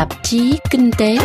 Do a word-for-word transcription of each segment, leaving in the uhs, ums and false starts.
Tạp chí Kinh tế.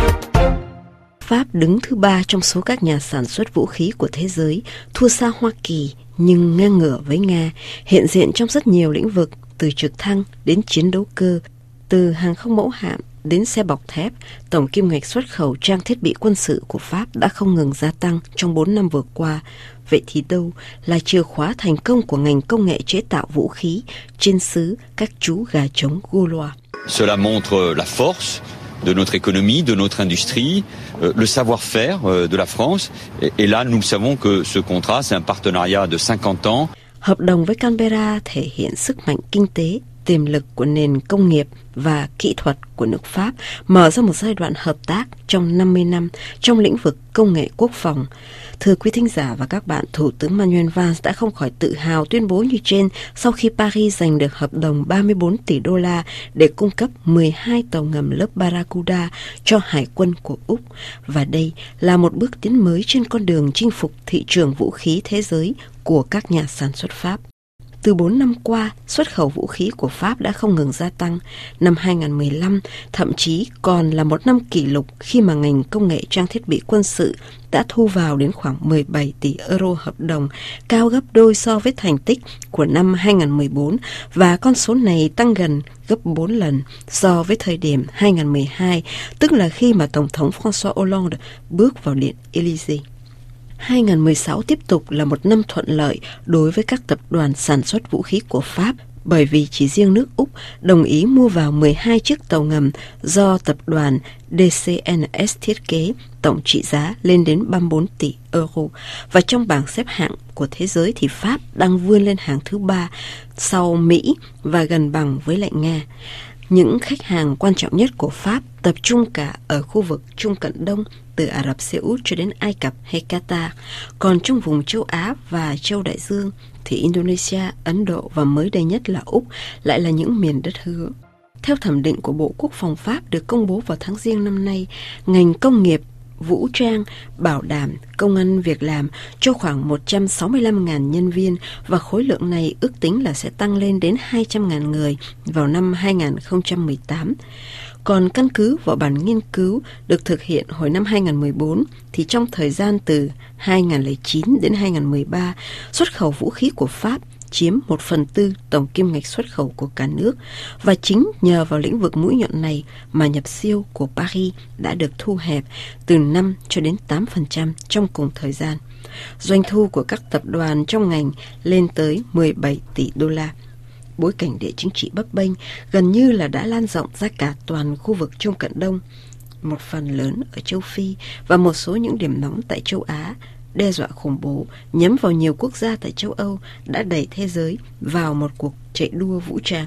Pháp đứng thứ ba trong số các nhà sản xuất vũ khí của thế giới, thua xa Hoa Kỳ nhưng ngang ngửa với Nga, hiện diện trong rất nhiều lĩnh vực, từ trực thăng đến chiến đấu cơ, từ hàng không mẫu hạm đến xe bọc thép. Tổng kim ngạch xuất khẩu trang thiết bị quân sự của Pháp đã không ngừng gia tăng trong bốn năm vừa qua. Vậy thì đâu là chìa khóa thành công của ngành công nghệ chế tạo vũ khí trên xứ các chú gà trống Gaulois? Cela montre la force de notre économie, de notre industrie, euh, le savoir-faire euh, de la France. Et, et là, nous savons que ce contrat, c'est un partenariat de cinquante ans. Hợp đồng với Canberra thể hiện sức mạnh kinh tế, tiềm lực của nền công nghiệp và kỹ thuật của nước Pháp, mở ra một giai đoạn hợp tác trong năm mươi năm trong lĩnh vực công nghệ quốc phòng. Thưa quý thính giả và các bạn, Thủ tướng Manuel Valls đã không khỏi tự hào tuyên bố như trên sau khi Paris giành được hợp đồng ba mươi bốn tỷ đô la để cung cấp mười hai tàu ngầm lớp Barracuda cho Hải quân của Úc. Và đây là một bước tiến mới trên con đường chinh phục thị trường vũ khí thế giới của các nhà sản xuất Pháp. Từ bốn năm qua, xuất khẩu vũ khí của Pháp đã không ngừng gia tăng. Năm hai không một lăm thậm chí còn là một năm kỷ lục khi mà ngành công nghệ trang thiết bị quân sự đã thu vào đến khoảng mười bảy tỷ euro hợp đồng, cao gấp đôi so với thành tích của năm hai không một bốn, và con số này tăng gần gấp bốn lần so với thời điểm hai không một hai, tức là khi mà Tổng thống François Hollande bước vào Điện Élysée. hai không một sáu tiếp tục là một năm thuận lợi đối với các tập đoàn sản xuất vũ khí của Pháp, bởi vì chỉ riêng nước Úc đồng ý mua vào mười hai chiếc tàu ngầm do tập đoàn đê xê en ét thiết kế, tổng trị giá lên đến ba mươi bốn tỷ euro. Và trong bảng xếp hạng của thế giới thì Pháp đang vươn lên hàng thứ ba sau Mỹ và gần bằng với lại Nga. Những khách hàng quan trọng nhất của Pháp tập trung cả ở khu vực Trung Cận Đông, từ Ả Rập Xê Út cho đến Ai Cập hay Qatar. Còn trong vùng châu Á và châu Đại Dương thì Indonesia, Ấn Độ và mới đây nhất là Úc lại là những miền đất hứa. Theo thẩm định của Bộ Quốc phòng Pháp được công bố vào tháng Giêng năm nay, ngành công nghiệp vũ trang bảo đảm công ăn việc làm cho khoảng một trăm sáu mươi lăm nghìn nhân viên, và khối lượng này ước tính là sẽ tăng lên đến hai trăm nghìn người vào năm hai không một tám. Còn căn cứ vào bản nghiên cứu được thực hiện hồi năm hai không một bốn thì trong thời gian từ hai không không chín đến hai không một ba, xuất khẩu vũ khí của Pháp chiếm một phần tư tổng kim ngạch xuất khẩu của cả nước, và chính nhờ vào lĩnh vực mũi nhọn này mà nhập siêu của Paris đã được thu hẹp từ năm cho đến tám phần trăm trong cùng thời gian. Doanh thu của các tập đoàn trong ngành lên tới mười bảy tỷ đô la. Bối cảnh địa chính trị bấp bênh gần như là đã lan rộng ra cả toàn khu vực Trung Cận Đông, một phần lớn ở châu Phi và một số những điểm nóng tại châu Á. Đe dọa khủng bố nhắm vào nhiều quốc gia tại châu Âu đã đẩy thế giới vào một cuộc chạy đua vũ trang.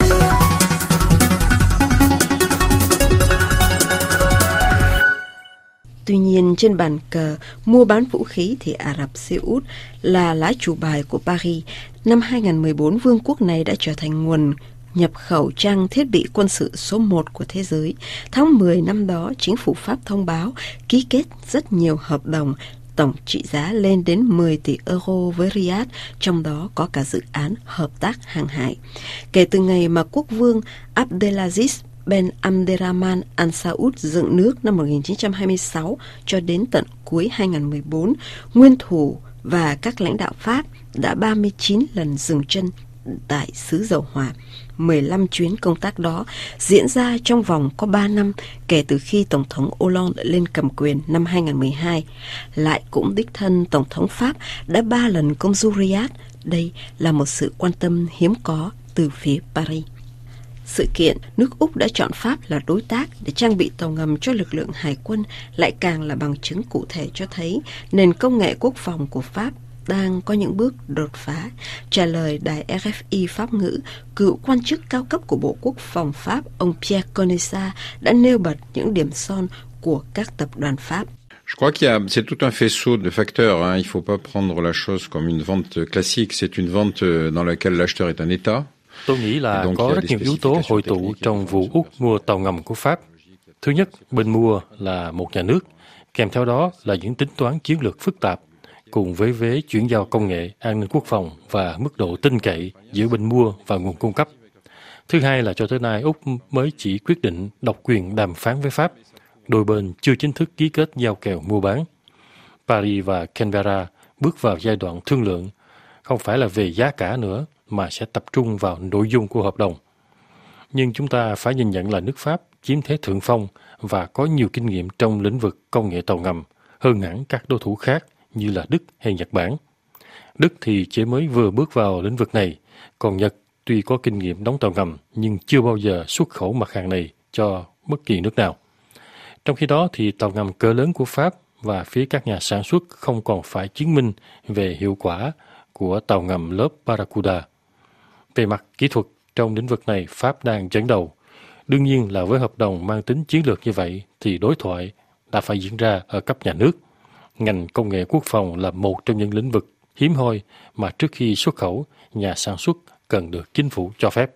Tuy nhiên, trên bàn cờ mua bán vũ khí thì Ả Rập Xê Út là lá chủ bài của Paris. Năm hai không một bốn, vương quốc này đã trở thành nguồn nhập khẩu trang thiết bị quân sự số một của thế giới. Tháng mười năm đó, chính phủ Pháp thông báo ký kết rất nhiều hợp đồng, tổng trị giá lên đến mười tỷ euro với Riyadh, trong đó có cả dự án hợp tác hàng hải. Kể từ ngày mà quốc vương Abdelaziz Ben Abderrahman Al Saud dựng nước năm một nghìn chín trăm hai mươi sáu cho đến tận cuối hai không một bốn, nguyên thủ và các lãnh đạo Pháp đã ba mươi chín lần dừng chân tại xứ dầu hỏa. mười lăm chuyến công tác đó diễn ra trong vòng có ba năm kể từ khi Tổng thống Hollande lên cầm quyền năm hai không một hai. Lại cũng đích thân Tổng thống Pháp đã ba lần công du Riyadh. Đây là một sự quan tâm hiếm có từ phía Paris. Sự kiện nước Úc đã chọn Pháp là đối tác để trang bị tàu ngầm cho lực lượng hải quân lại càng là bằng chứng cụ thể cho thấy nền công nghệ quốc phòng của Pháp đang có những bước đột phá. Trả lời đài rờ ép i Pháp ngữ, cựu quan chức cao cấp của Bộ Quốc phòng Pháp, ông Pierre Conessa, đã nêu bật những điểm son của các tập đoàn Pháp. Je crois qu'il y a, c'est tout un faisceau de facteurs, hein. Il faut pas prendre la chose comme une vente classique. C'est une vente dans laquelle l'acheteur est un État. Tôi nghĩ là có rất nhiều yếu tố hội tụ trong vụ Úc mua tàu ngầm của Pháp. Thứ nhất, bên mua là một nhà nước, kèm theo đó là những tính toán chiến lược phức tạp, cùng với vế chuyển giao công nghệ, an ninh quốc phòng và mức độ tin cậy giữa bên mua và nguồn cung cấp. Thứ hai là cho tới nay Úc mới chỉ quyết định độc quyền đàm phán với Pháp. Đôi bên chưa chính thức ký kết giao kèo mua bán. Paris và Canberra bước vào giai đoạn thương lượng, không phải là về giá cả nữa, mà sẽ tập trung vào nội dung của hợp đồng. Nhưng chúng ta phải nhìn nhận là nước Pháp chiếm thế thượng phong và có nhiều kinh nghiệm trong lĩnh vực công nghệ tàu ngầm, hơn hẳn các đối thủ khác như là Đức hay Nhật Bản. Đức thì chỉ mới vừa bước vào lĩnh vực này, còn Nhật tuy có kinh nghiệm đóng tàu ngầm nhưng chưa bao giờ xuất khẩu mặt hàng này cho bất kỳ nước nào. Trong khi đó thì tàu ngầm cỡ lớn của Pháp và phía các nhà sản xuất không còn phải chứng minh về hiệu quả của tàu ngầm lớp Barracuda. Về mặt kỹ thuật, trong lĩnh vực này Pháp đang dẫn đầu. Đương nhiên là với hợp đồng mang tính chiến lược như vậy thì đối thoại đã phải diễn ra ở cấp nhà nước. Ngành công nghệ quốc phòng là một trong những lĩnh vực hiếm hoi mà trước khi xuất khẩu, nhà sản xuất cần được chính phủ cho phép.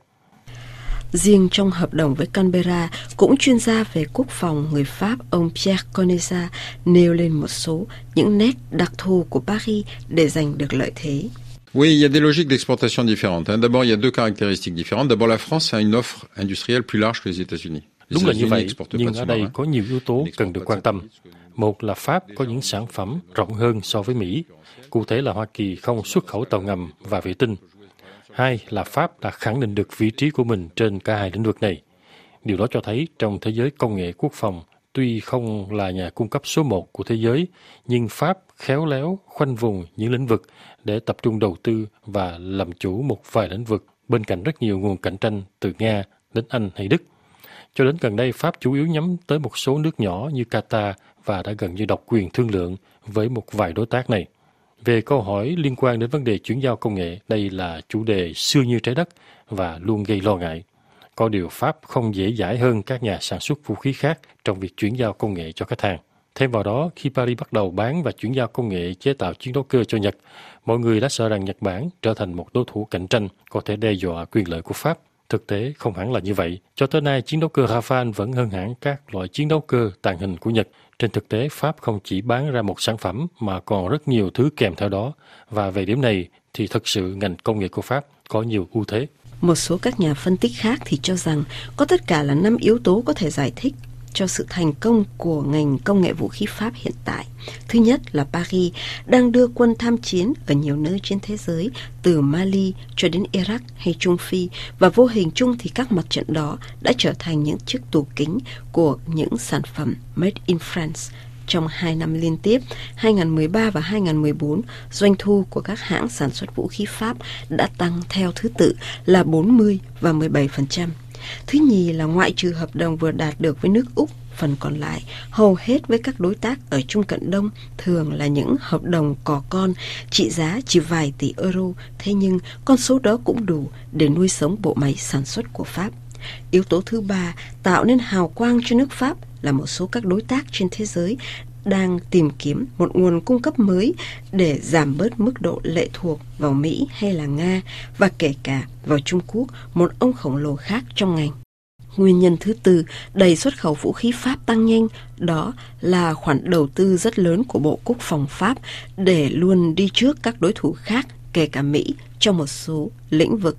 Riêng trong hợp đồng với Canberra, cũng chuyên gia về quốc phòng người Pháp ông Pierre Conesa nêu lên một số những nét đặc thù của Paris để giành được lợi thế. Oui, il y a des logiques d'exportation différentes. D'abord, il y a deux caractéristiques différentes. D'abord, la France a une offre industrielle plus large que les États-Unis. Đúng là như vậy, nhưng ở đây có nhiều yếu tố cần được quan tâm. Một là Pháp có những sản phẩm rộng hơn so với Mỹ. Cụ thể là Hoa Kỳ không xuất khẩu tàu ngầm và vệ tinh. Hai là Pháp đã khẳng định được vị trí của mình trên cả hai lĩnh vực này. Điều đó cho thấy trong thế giới công nghệ quốc phòng, tuy không là nhà cung cấp số một của thế giới, nhưng Pháp khéo léo khoanh vùng những lĩnh vực để tập trung đầu tư và làm chủ một vài lĩnh vực bên cạnh rất nhiều nguồn cạnh tranh từ Nga đến Anh hay Đức. Cho đến gần đây, Pháp chủ yếu nhắm tới một số nước nhỏ như Qatar và đã gần như độc quyền thương lượng với một vài đối tác này. Về câu hỏi liên quan đến vấn đề chuyển giao công nghệ, đây là chủ đề xưa như trái đất và luôn gây lo ngại. Có điều Pháp không dễ dãi hơn các nhà sản xuất vũ khí khác trong việc chuyển giao công nghệ cho khách hàng. Thêm vào đó, khi Paris bắt đầu bán và chuyển giao công nghệ chế tạo chiến đấu cơ cho Nhật, mọi người đã sợ rằng Nhật Bản trở thành một đối thủ cạnh tranh có thể đe dọa quyền lợi của Pháp. Thực tế không hẳn là như vậy. Cho tới nay, chiến đấu cơ Rafale vẫn hơn hẳn các loại chiến đấu cơ tàng hình của Nhật. Trên thực tế, Pháp không chỉ bán ra một sản phẩm mà còn rất nhiều thứ kèm theo đó. Và về điểm này thì thực sự ngành công nghệ của Pháp có nhiều ưu thế. Một số các nhà phân tích khác thì cho rằng có tất cả là năm yếu tố có thể giải thích cho sự thành công của ngành công nghệ vũ khí Pháp hiện tại. Thứ nhất là Paris đang đưa quân tham chiến ở nhiều nơi trên thế giới, từ Mali cho đến Iraq hay Trung Phi, và vô hình chung thì các mặt trận đó đã trở thành những chiếc tủ kính của những sản phẩm Made in France. Trong hai năm liên tiếp, hai không một ba và hai không một bốn, doanh thu của các hãng sản xuất vũ khí Pháp đã tăng theo thứ tự là bốn mươi và mười bảy phần trăm. Thứ nhì là ngoại trừ hợp đồng vừa đạt được với nước Úc, phần còn lại hầu hết với các đối tác ở Trung Cận Đông thường là những hợp đồng cò con trị giá chỉ vài tỷ euro, thế nhưng con số đó cũng đủ để nuôi sống bộ máy sản xuất của Pháp. Yếu tố thứ ba tạo nên hào quang cho nước Pháp là một số các đối tác trên thế giới đang tìm kiếm một nguồn cung cấp mới để giảm bớt mức độ lệ thuộc vào Mỹ hay là Nga, và kể cả vào Trung Quốc, một ông khổng lồ khác trong ngành. Nguyên nhân thứ tư đẩy xuất khẩu vũ khí Pháp tăng nhanh, đó là khoản đầu tư rất lớn của Bộ Quốc phòng Pháp để luôn đi trước các đối thủ khác, kể cả Mỹ, trong một số lĩnh vực.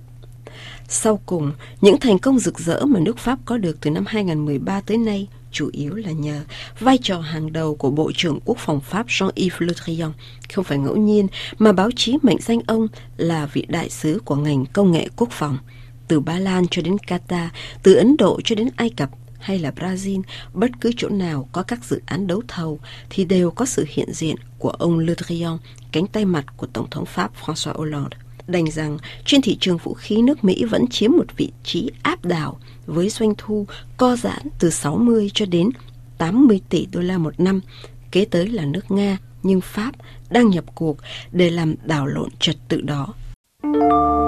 Sau cùng, những thành công rực rỡ mà nước Pháp có được từ năm hai không một ba tới nay chủ yếu là nhờ vai trò hàng đầu của Bộ trưởng Quốc phòng Pháp Jean-Yves Le Drian. Không phải ngẫu nhiên mà báo chí mệnh danh ông là vị đại sứ của ngành công nghệ quốc phòng. Từ Ba Lan cho đến Qatar, từ Ấn Độ cho đến Ai Cập hay là Brazil, bất cứ chỗ nào có các dự án đấu thầu thì đều có sự hiện diện của ông Le Drian, cánh tay mặt của Tổng thống Pháp François Hollande. Đành rằng trên thị trường vũ khí, nước Mỹ vẫn chiếm một vị trí áp đảo với doanh thu co giãn từ sáu mươi cho đến tám mươi tỷ đô la một năm. Kế tới là nước Nga, nhưng Pháp đang nhập cuộc để làm đảo lộn trật tự đó.